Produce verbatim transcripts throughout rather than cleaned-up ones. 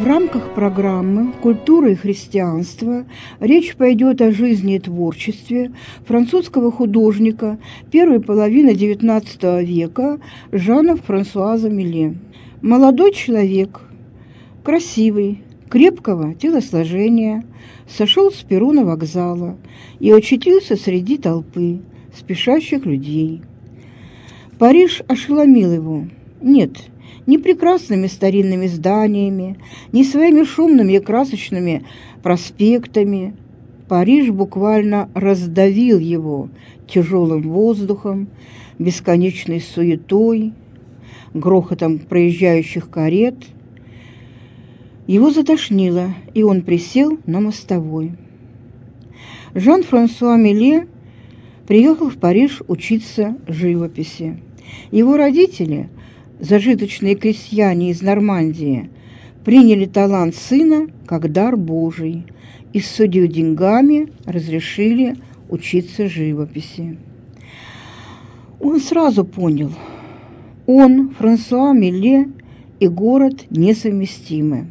рамках программы «Культура и христианство» речь пойдет о жизни и творчестве французского художника первой половины девятнадцатого века Жана Франсуаза Миле. Молодой человек, красивый, крепкого телосложения, сошел с перрона вокзала и очутился среди толпы спешащих людей. Париж ошеломил его. Нет, не прекрасными старинными зданиями, не своими шумными и красочными проспектами. Париж буквально раздавил его тяжелым воздухом, бесконечной суетой, грохотом проезжающих карет. Его затошнило, и он присел на мостовой. Жан-Франсуа Миле приехал в Париж учиться живописи. Его родители, зажиточные крестьяне из Нормандии, приняли талант сына как дар Божий и, судя деньгами, разрешили учиться живописи. Он сразу понял, он, Франсуа Миле, и город несовместимы.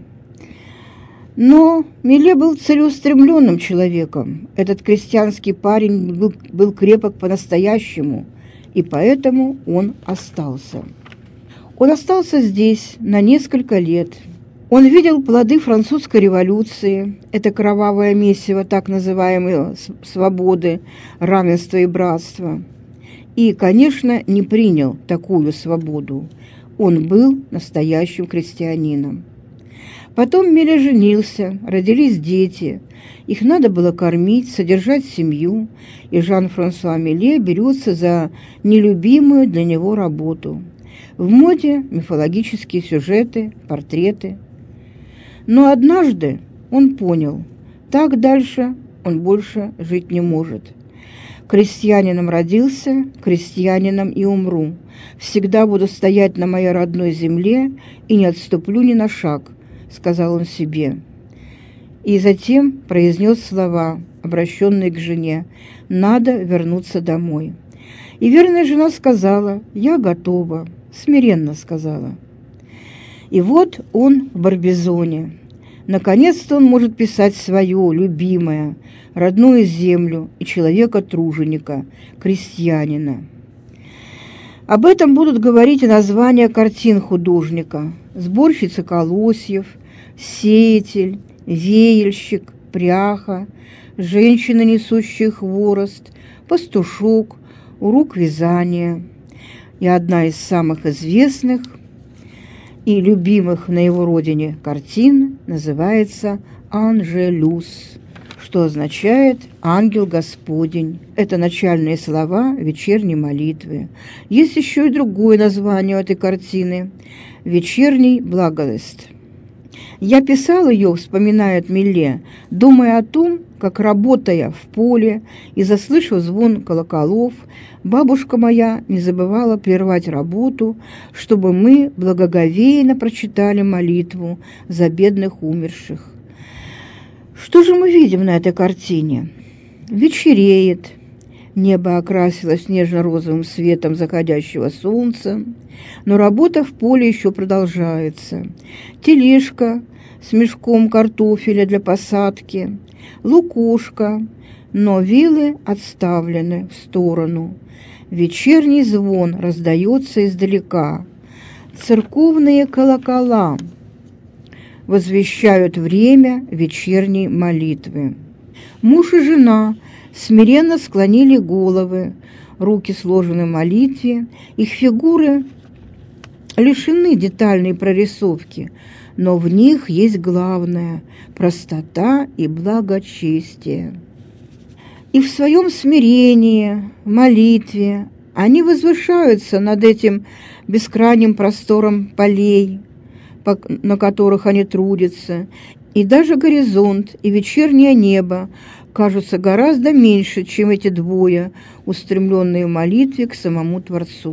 Но Миле был целеустремленным человеком. Этот крестьянский парень был, был крепок по-настоящему, и поэтому он остался. Он остался здесь на несколько лет. Он видел плоды французской революции, это кровавое месиво так называемой свободы, равенства и братства. И, конечно, не принял такую свободу. Он был настоящим крестьянином. Потом Миле женился, родились дети. Их надо было кормить, содержать семью, и Жан-Франсуа Миле берется за нелюбимую для него работу. В моде мифологические сюжеты, портреты. Но однажды он понял, так дальше он больше жить не может. Крестьянином родился, крестьянином и умру. Всегда буду стоять на моей родной земле и не отступлю ни на шаг, сказал он себе. И затем произнес слова, обращенные к жене: «Надо вернуться домой». И верная жена сказала: «Я готова», смиренно сказала. И вот он в Барбизоне. Наконец-то он может писать свое, любимое, родную землю и человека-труженика, крестьянина. Об этом будут говорить и названия картин художника: «Сборщица колосьев», «Сеятель», «Веяльщик», «Пряха», «Женщина, несущая хворост», «Пастушок», «Урок вязания». И одна из самых известных и любимых на его родине картин называется «Анжелюс», что означает «ангел Господень». Это начальные слова вечерней молитвы. Есть еще и другое название этой картины – «Вечерний благовест». «Я писал ее, — вспоминает Миле, — думая о том, как, работая в поле и заслышав звон колоколов, бабушка моя не забывала прервать работу, чтобы мы благоговейно прочитали молитву за бедных умерших». Что же мы видим на этой картине? Вечереет, небо окрасилось нежно-розовым светом заходящего солнца, но работа в поле еще продолжается. Тележка с мешком картофеля для посадки, лукошка, но вилы отставлены в сторону. Вечерний звон раздается издалека. Церковные колокола возвещают время вечерней молитвы. Муж и жена смиренно склонили головы, руки сложены в молитве, их фигуры лишены детальной прорисовки, но в них есть главное – простота и благочестие. И в своем смирении, молитве они возвышаются над этим бескрайним простором полей, на которых они трудятся, и даже горизонт и вечернее небо кажутся гораздо меньше, чем эти двое, устремленные в молитве к самому Творцу.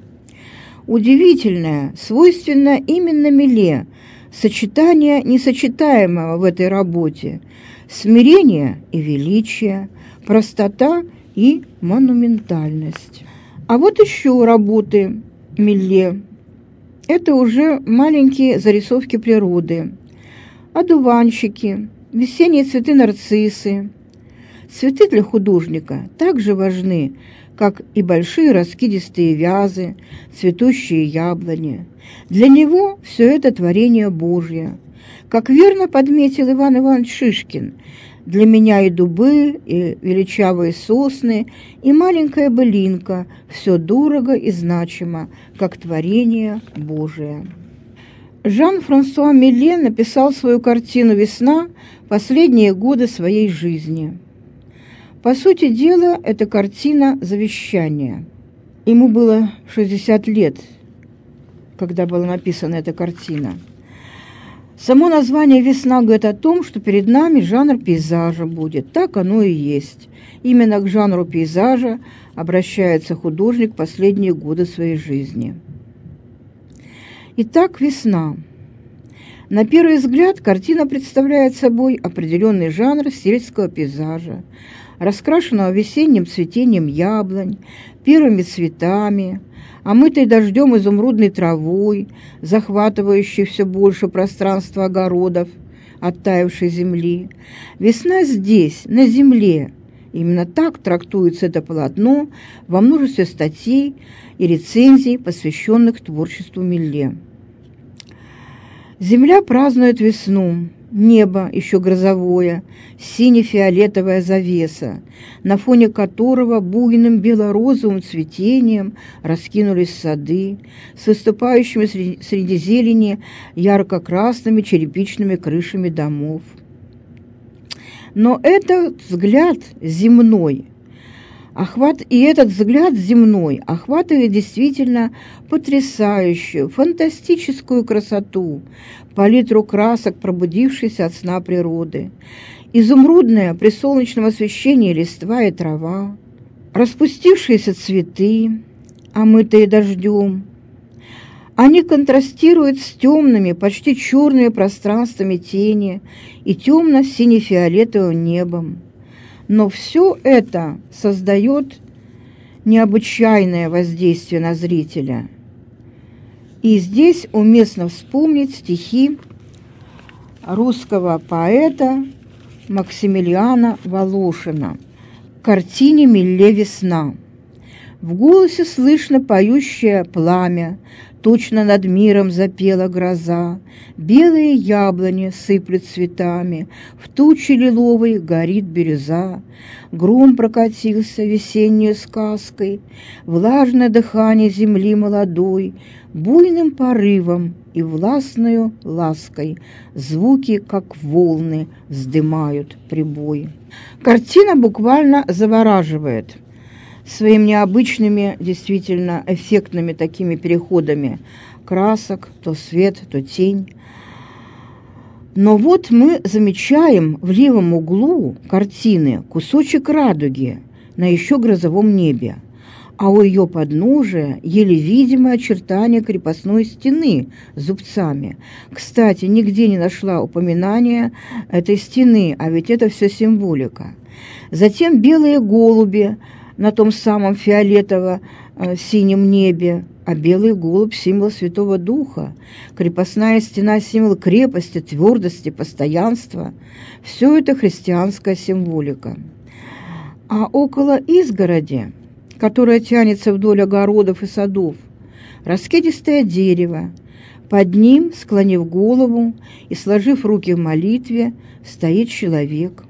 Удивительное, свойственно именно Миле, сочетание несочетаемого в этой работе: смирение и величие, простота и монументальность. А вот еще работы Миле. Это уже маленькие зарисовки природы. одуванчики, весенние цветы нарциссы. Цветы для художника также важны, как и большие раскидистые вязы, цветущие яблони. Для него все это творение Божье. Как верно подметил Иван Иванович Шишкин, для меня и дубы, и величавые сосны, и маленькая былинка – все дорого и значимо, как творение Божие. Жан-Франсуа Милле написал свою картину «Весна» последние годы своей жизни. По сути дела, это картина завещания. Ему было шестьдесят лет, когда была написана эта картина. Само название «Весна» говорит о том, что перед нами жанр пейзажа будет. Так оно и есть. Именно к жанру пейзажа обращается художник последние годы своей жизни. Итак, «Весна». На первый взгляд картина представляет собой определенный жанр сельского пейзажа, раскрашенного весенним цветением яблонь, первыми цветами, омытой дождем изумрудной травой, захватывающей все больше пространства огородов, оттаившей земли. Весна здесь, на земле. Именно так трактуется это полотно во множестве статей и рецензий, посвященных творчеству Милле. Земля празднует весну. Небо, еще грозовое, сине-фиолетовая завеса, на фоне которого буйным бело-розовым цветением раскинулись сады с выступающими среди, среди зелени ярко-красными черепичными крышами домов. Но этот взгляд земной, охват, и этот взгляд земной охватывает действительно потрясающую, фантастическую красоту, палитру красок, пробудившейся от сна природы, изумрудная при солнечном освещении листва и трава, распустившиеся цветы, омытые дождем. Они контрастируют с темными, почти черными пространствами тени и темно-сине-фиолетовым небом. Но все это создает необычайное воздействие на зрителя. И здесь уместно вспомнить стихи русского поэта Максимилиана Волошина к картине Милле «Весна». В голосе слышно поющее пламя, точно над миром запела гроза, белые яблони сыплют цветами, в туче лиловой горит бирюза, гром прокатился весенней сказкой, влажное дыхание земли молодой, буйным порывом и властною лаской звуки, как волны, вздымают прибой. Картина буквально завораживает своими необычными, действительно эффектными такими переходами красок, то свет, то тень. Но вот мы замечаем в левом углу картины кусочек радуги на еще грозовом небе, а у ее подножия еле видимое очертание крепостной стены с зубцами. Кстати, нигде не нашла упоминания этой стены, а ведь это все символика. Затем белые голуби на том самом фиолетово-синем небе, а белый голубь – символ Святого Духа, крепостная стена – символ крепости, твердости, постоянства. Все это христианская символика. А около изгороди, которая тянется вдоль огородов и садов, раскидистое дерево, под ним, склонив голову и сложив руки в молитве, стоит человек.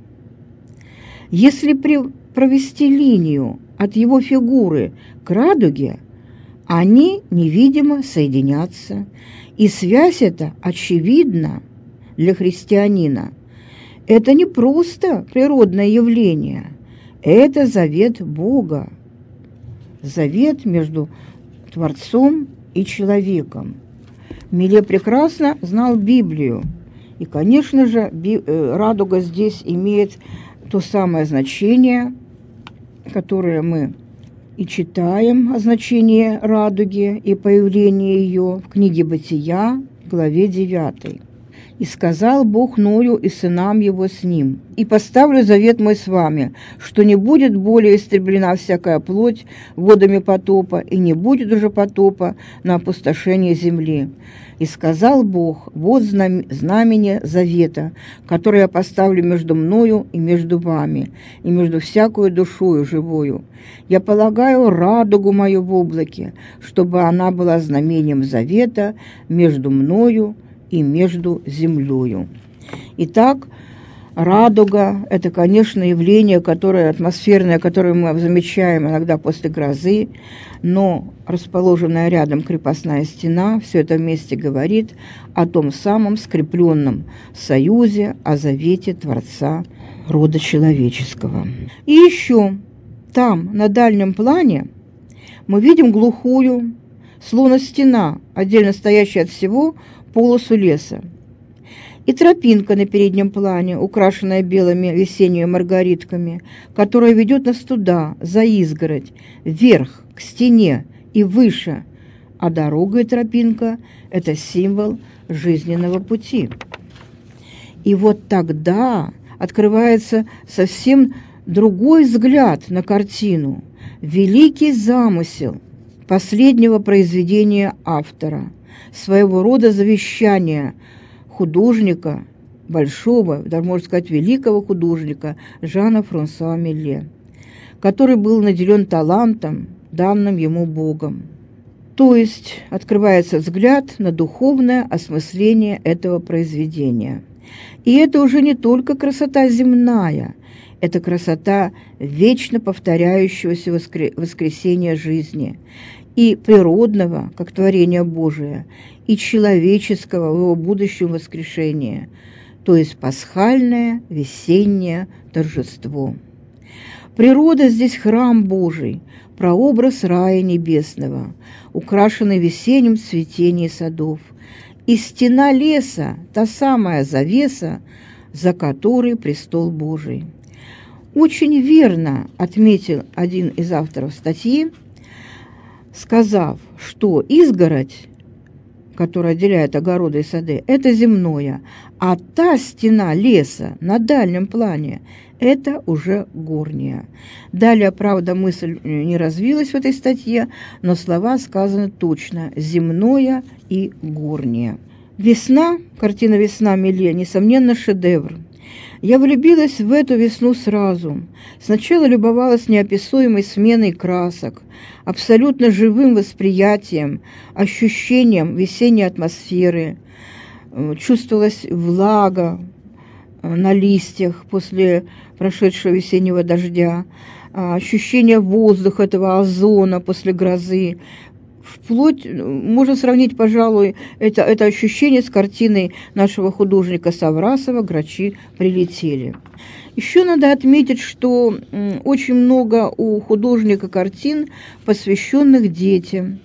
Если при провести линию от его фигуры к радуге, они невидимо соединятся, и связь эта очевидна для христианина. Это не просто природное явление, это завет Бога, завет между Творцом и человеком. Милле прекрасно знал Библию, и, конечно же, радуга здесь имеет то самое значение, которое мы и читаем о значении радуги и появлении ее в книге «Бытия», главе девятой. «И сказал Бог Ною и сынам его с ним, и поставлю завет мой с вами, что не будет более истреблена всякая плоть водами потопа, и не будет уже потопа на опустошение земли. И сказал Бог: вот знамение завета, которое я поставлю между мною и между вами, и между всякою душою живою. Я полагаю радугу мою в облаке, чтобы она была знамением завета между мною и между землею». Итак, радуга – это, конечно, явление, которое атмосферное, которое мы замечаем иногда после грозы, но расположенная рядом крепостная стена все это вместе говорит о том самом скрепленном союзе, о завете Творца рода человеческого. И еще там, на дальнем плане, мы видим глухую, словно стена, отдельно стоящая от всего, полосу леса. И тропинка на переднем плане, украшенная белыми весенними маргаритками, которая ведет нас туда, за изгородь, вверх, к стене и выше. А дорога и тропинка – это символ жизненного пути. И вот тогда открывается совсем другой взгляд на картину, великий замысел последнего произведения автора, своего рода завещание художника, большого, даже можно сказать, великого художника Жана Франсуа Милле, который был наделен талантом, данным ему Богом. То есть открывается взгляд на духовное осмысление этого произведения. И это уже не только красота земная, это красота вечно повторяющегося воскресения жизни, и природного, как творение Божие, и человеческого в его будущем воскрешении, то есть пасхальное весеннее торжество. Природа здесь храм Божий, прообраз рая небесного, украшенный весенним цветением садов, и стена леса, та самая завеса, за которой престол Божий. Очень верно отметил один из авторов статьи, сказав, что изгородь, которая отделяет огороды и сады, это земное, а та стена леса на дальнем плане – это уже горняя. Далее, правда, мысль не развилась в этой статье, но слова сказаны точно – земное и горнее. «Весна», картина «Весна» Милле, несомненно, шедевр. Я влюбилась в эту весну сразу. Сначала любовалась неописуемой сменой красок, абсолютно живым восприятием, ощущением весенней атмосферы. Чувствовалась влага на листьях после прошедшего весеннего дождя, ощущение воздуха, этого озона после грозы. Вплоть, можно сравнить, пожалуй, это, это ощущение с картиной нашего художника Саврасова «Грачи прилетели». Еще надо отметить, что очень много у художника картин, посвященных детям.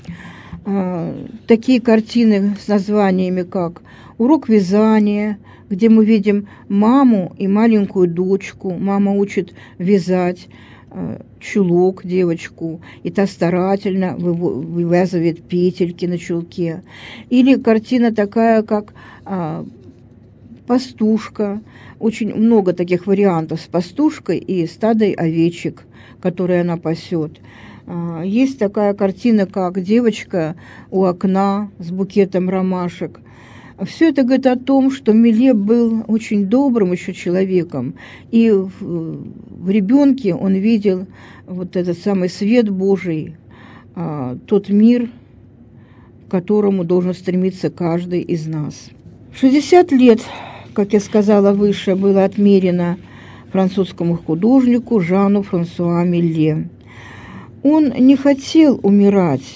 Такие картины с названиями, как «Урок вязания», где мы видим маму и маленькую дочку. Мама учит вязать чулок девочку, и та старательно вывязывает петельки на чулке. Или картина такая, как а, «Пастушка». Очень много таких вариантов с пастушкой и стадой овечек, которые она пасет. А, есть такая картина, как «Девочка у окна с букетом ромашек». Все это говорит о том, что Милле был очень добрым еще человеком, и в, в ребенке он видел вот этот самый свет Божий, а, тот мир, к которому должен стремиться каждый из нас. шестьдесят лет, как я сказала выше, было отмерено французскому художнику Жану Франсуа Милле. Он не хотел умирать,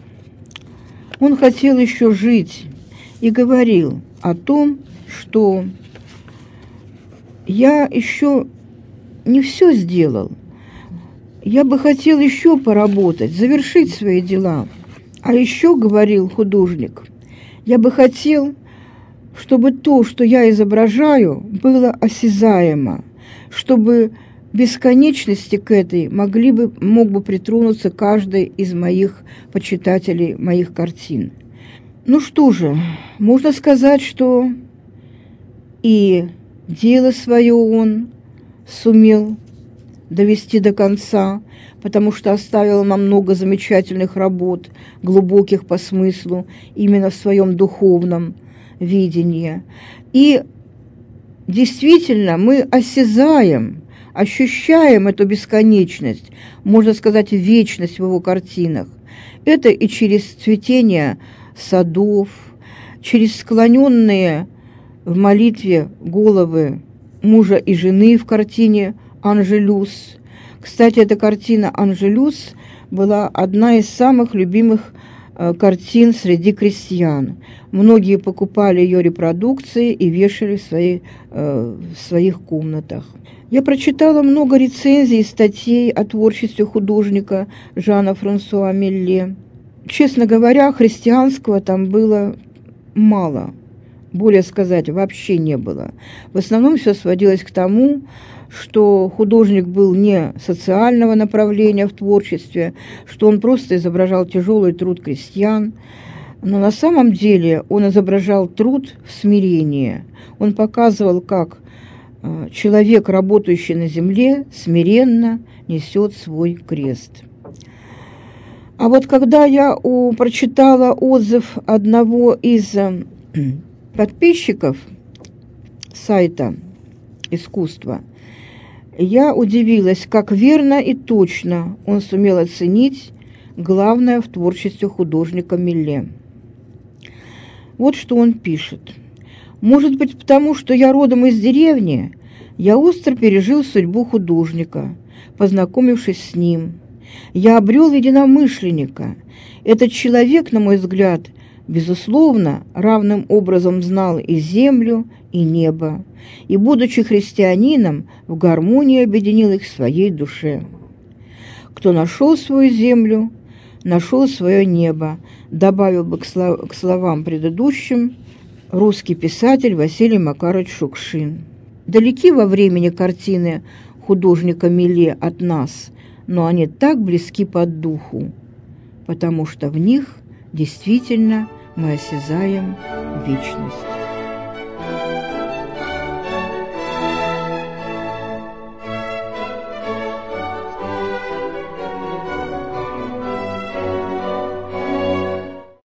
он хотел еще жить. И говорил о том, что я еще не все сделал. Я бы хотел еще поработать, завершить свои дела. А еще, говорил художник, я бы хотел, чтобы то, что я изображаю, было осязаемо, чтобы бесконечности к этой могли бы, мог бы притронуться каждый из моих почитателей моих картин. Ну что же, можно сказать, что и дело свое он сумел довести до конца, потому что оставил нам много замечательных работ, глубоких по смыслу, именно в своем духовном видении. И действительно мы осязаем, ощущаем эту бесконечность, можно сказать, вечность в его картинах. Это и через цветение садов, через склоненные в молитве головы мужа и жены в картине «Анжелюс». Кстати, эта картина «Анжелюс» была одна из самых любимых э, картин среди крестьян. Многие покупали ее репродукции и вешали в, свои, э, в своих комнатах. Я прочитала много рецензий и статей о творчестве художника Жана Франсуа Милле. Честно говоря, христианского там было мало. Более сказать, вообще не было. В основном все сводилось к тому, что художник был не социального направления в творчестве, что он просто изображал тяжелый труд крестьян, но на самом деле он изображал труд в смирении. Он показывал, как человек, работающий на земле, смиренно несет свой крест. А вот когда я у, прочитала отзыв одного из подписчиков сайта искусства, я удивилась, как верно и точно он сумел оценить главное в творчестве художника Милле. Вот что он пишет. «Может быть, потому что я родом из деревни, я остро пережил судьбу художника, познакомившись с ним. Я обрел единомышленника. Этот человек, на мой взгляд, безусловно, равным образом знал и землю, и небо, и, будучи христианином, в гармонии объединил их в своей душе. Кто нашел свою землю, нашел свое небо», добавил бы к, слов, к словам предыдущим русский писатель Василий Макарович Шукшин. Далеки во времени картины художника Милле от нас, но они так близки по духу, потому что в них действительно мы осязаем вечность.